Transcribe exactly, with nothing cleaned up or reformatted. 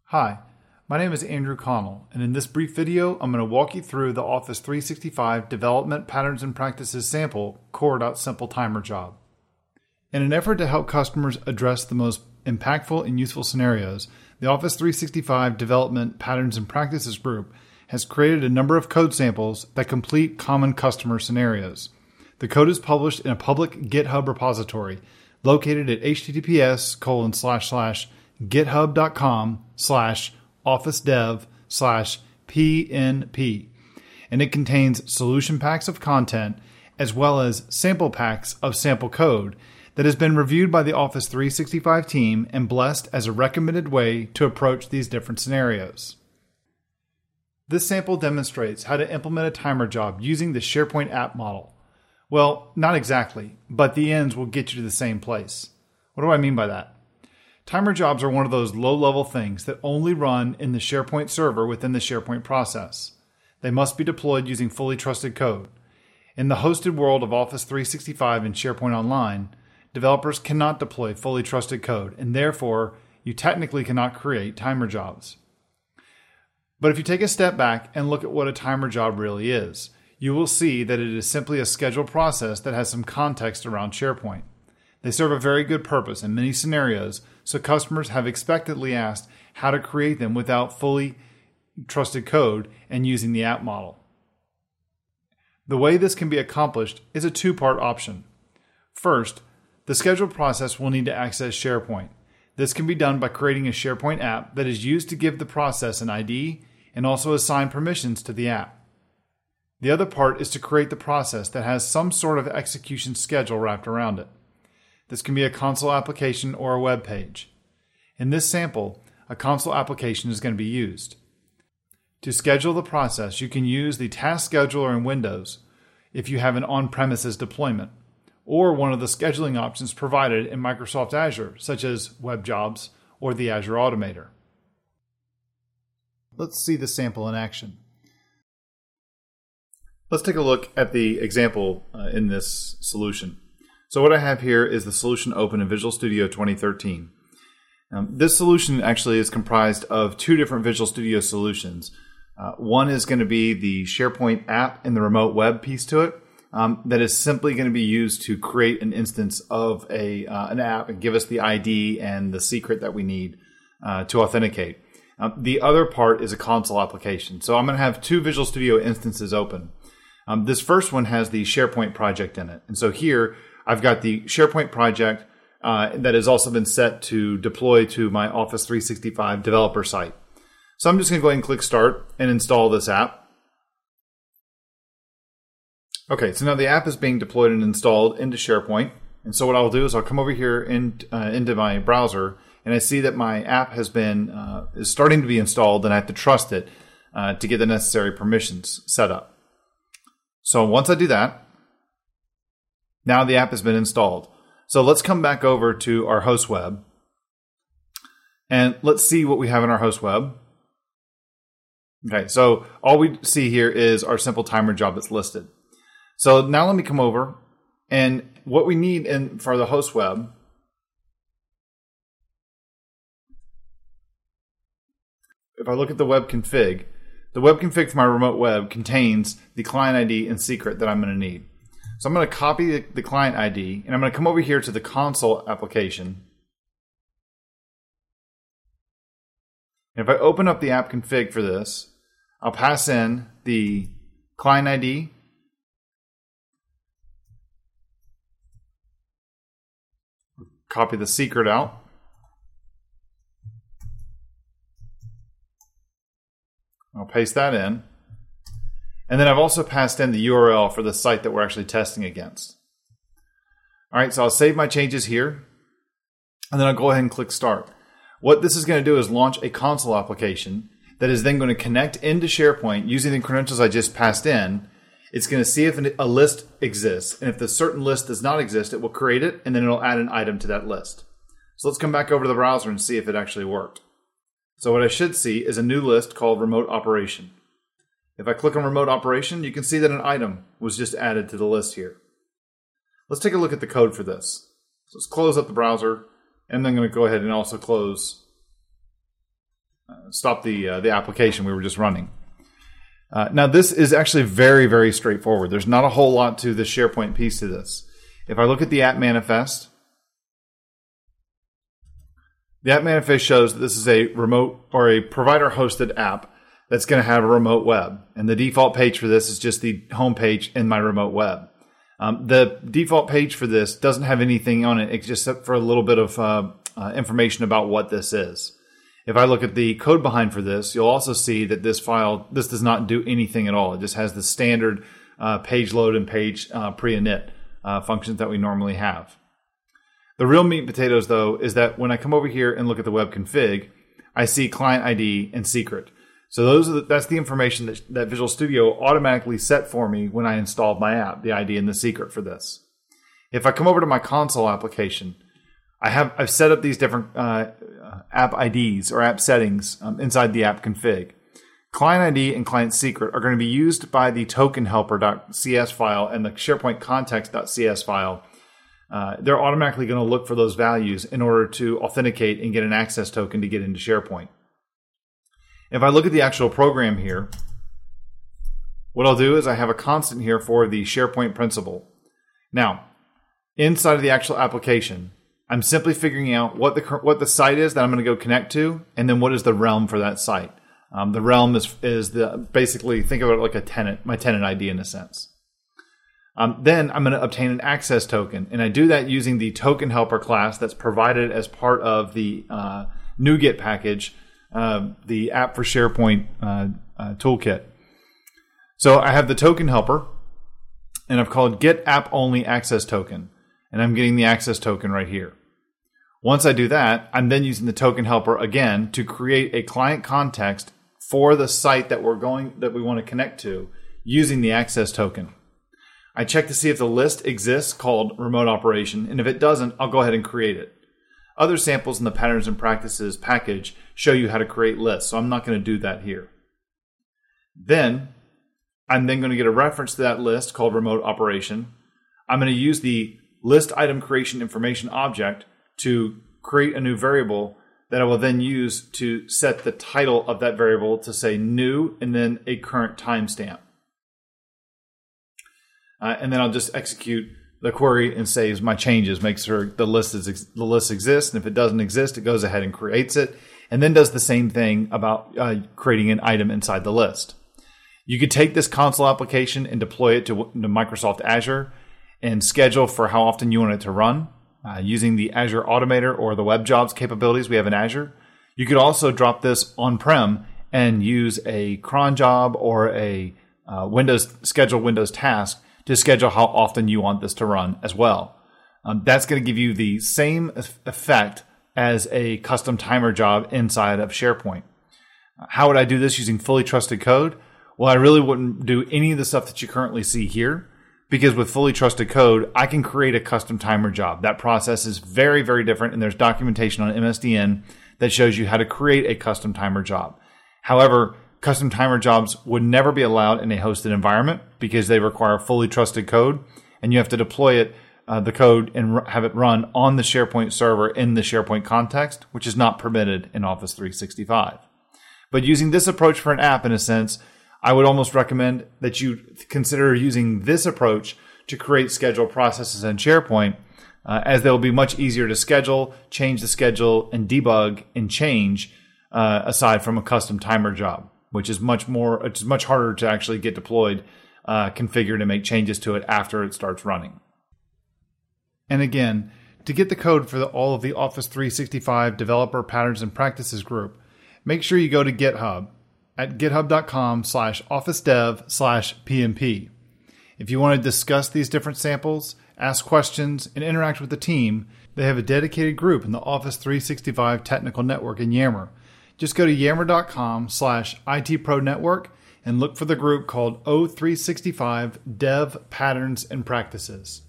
Hi, my name is Andrew Connell, and in this brief video, I'm going to walk you through the Office three sixty-five Development Patterns and Practices sample core.simple timer job. In an effort to help customers address the most impactful and useful scenarios, the Office three sixty-five Development Patterns and Practices group has created a number of code samples that complete common customer scenarios. The code is published in a public GitHub repository located at https colon slash slash github.com slash office dev slash pnp, and it contains solution packs of content as well as sample packs of sample code that has been reviewed by the Office three sixty-five team and blessed as a recommended way to approach these different scenarios. This sample demonstrates how to implement a timer job using the SharePoint app model. Well, not exactly, but the ends will get you to the same place. What do I mean by that? Timer jobs are one of those low-level things that only run in the SharePoint server within the SharePoint process. They must be deployed using fully trusted code. In the hosted world of Office three sixty-five and SharePoint Online, developers cannot deploy fully trusted code, and therefore, you technically cannot create timer jobs. But if you take a step back and look at what a timer job really is, you will see that it is simply a scheduled process that has some context around SharePoint. They serve a very good purpose in many scenarios, so customers have expectedly asked how to create them without fully trusted code and using the app model. The way this can be accomplished is a two-part option. First, the scheduled process will need to access SharePoint. This can be done by creating a SharePoint app that is used to give the process an I D and also assign permissions to the app. The other part is to create the process that has some sort of execution schedule wrapped around it. This can be a console application or a web page. In this sample, a console application is going to be used. To schedule the process, you can use the task scheduler in Windows if you have an on-premises deployment, or one of the scheduling options provided in Microsoft Azure, such as WebJobs or the Azure Automator. Let's see the sample in action. Let's take a look at the example uh, in this solution. So what I have here is the solution open in Visual Studio twenty thirteen. Um, this solution actually is comprised of two different Visual Studio solutions. Uh, one is going to be the SharePoint app and the remote web piece to it. Um, that is simply going to be used to create an instance of a uh, an app and give us the I D and the secret that we need uh, to authenticate. Um, the other part is a console application. So I'm going to have two Visual Studio instances open. Um, this first one has the SharePoint project in it. And so here I've got the SharePoint project uh, that has also been set to deploy to my Office three sixty-five developer site. So I'm just going to go ahead and click Start and install this app. Okay, so now the app is being deployed and installed into SharePoint. And so what I'll do is I'll come over here in, uh, into my browser, and I see that my app has been uh, is starting to be installed, and I have to trust it uh, to get the necessary permissions set up. So once I do that, now the app has been installed. So let's come back over to our host web, and let's see what we have in our host web. Okay, so all we see here is our simple timer job that's listed. So now let me come over, and what we need in for the host web, if I look at the web config, the web config for my remote web contains the client I D and secret that I'm going to need. So I'm going to copy the client I D, and I'm going to come over here to the console application. And if I open up the app config for this, I'll pass in the client I D, copy the secret out, I'll paste that in, and then I've also passed in the U R L for the site that we're actually testing against. All right, so I'll save my changes here, and then I'll go ahead and click Start. What this is going to do is launch a console application that is then going to connect into SharePoint using the credentials I just passed in. It's going to see if a list exists, and if the certain list does not exist, it will create it, and then it'll add an item to that list. So let's come back over to the browser and see if it actually worked. So what I should see is a new list called Remote Operation. If I click on Remote Operation, you can see that an item was just added to the list here. Let's take a look at the code for this. So let's close up the browser, and then I'm going to go ahead and also close uh, stop the uh, the application we were just running. Uh, now, this is actually very, very straightforward. There's not a whole lot to the SharePoint piece to this. If I look at the app manifest, the app manifest shows that this is a remote or a provider-hosted app that's going to have a remote web. And the default page for this is just the home page in my remote web. Um, the default page for this doesn't have anything on it except for a little bit of uh, uh, information about what this is. If I look at the code behind for this, you'll also see that this file, this does not do anything at all. It just has the standard uh, page load and page uh, pre-init uh, functions that we normally have. The real meat and potatoes, though, is that when I come over here and look at the web config, I see client I D and secret. So those are the, that's the information that, that Visual Studio automatically set for me when I installed my app, the I D and the secret for this. If I come over to my console application, I have I've set up these different uh, app I Ds or app settings um, inside the app config. Client I D and client secret are going to be used by the token helper.cs file and the SharePoint context.cs file. Uh, they're automatically going to look for those values in order to authenticate and get an access token to get into SharePoint. If I look at the actual program here, what I'll do is I have a constant here for the SharePoint principal. Now, inside of the actual application, I'm simply figuring out what the what the site is that I'm going to go connect to, and then what is the realm for that site. Um, the realm is is the basically think of it like a tenant, my tenant I D in a sense. Um, then I'm going to obtain an access token, and I do that using the token helper class that's provided as part of the uh, NuGet package, uh, the app for SharePoint uh, uh, toolkit. So I have the token helper, and I've called get app only access token. And I'm getting the access token right here. Once I do that, I'm then using the token helper again to create a client context for the site that we're going that we want to connect to using the access token. I check to see if the list exists called remote operation, and if it doesn't, I'll go ahead and create it. Other samples in the patterns and practices package show you how to create lists, so I'm not going to do that here. Then I'm then going to get a reference to that list called remote operation. I'm going to use the list item creation information object to create a new variable that I will then use to set the title of that variable to say new and then a current timestamp. Uh, and then I'll just execute the query and saves my changes, makes sure the list is the list exists, and if it doesn't exist, it goes ahead and creates it, and then does the same thing about uh, creating an item inside the list. You could take this console application and deploy it to, to Microsoft Azure and schedule for how often you want it to run uh, using the Azure Automator or the Web Jobs capabilities we have in Azure. You could also drop this on-prem and use a cron job or a uh, Windows schedule Windows task to schedule how often you want this to run as well. Um, that's going to give you the same effect as a custom timer job inside of SharePoint. How would I do this using fully trusted code? Well, I really wouldn't do any of the stuff that you currently see here. Because with fully trusted code, I can create a custom timer job. That process is very, very different, and there's documentation on M S D N that shows you how to create a custom timer job. However, custom timer jobs would never be allowed in a hosted environment because they require fully trusted code, and you have to deploy it, uh, the code, and have it run on the SharePoint server in the SharePoint context, which is not permitted in Office three sixty-five. But using this approach for an app, in a sense, I would almost recommend that you consider using this approach to create schedule processes in SharePoint, uh, as they'll be much easier to schedule, change the schedule, and debug and change uh, aside from a custom timer job, which is much more, it's much harder to actually get deployed, uh, configured, and make changes to it after it starts running. And again, to get the code for the, all of the Office three sixty-five Developer Patterns and Practices group, make sure you go to GitHub at github.com slash officedev slash PMP. If you want to discuss these different samples, ask questions, and interact with the team, they have a dedicated group in the Office three sixty-five Technical Network in Yammer. Just go to yammer.com slash ITProNetwork and look for the group called O three sixty-five Dev Patterns and Practices.